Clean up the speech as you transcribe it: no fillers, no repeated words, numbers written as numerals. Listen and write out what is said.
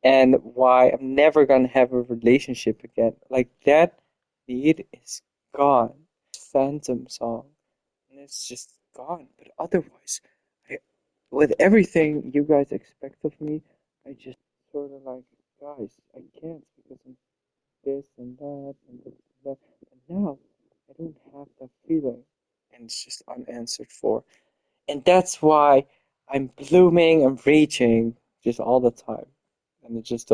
and why I'm never gonna have a relationship again. Like that need is gone. Phantom song, and it's just gone. But otherwise, I, with everything you guys expect of me, I just sort of like, guys, I can't because I'm this and that and this and that. And now I don't have that feeling, and it's just unanswered for. And that's why I'm blooming, I'm reaching just all the time. And it just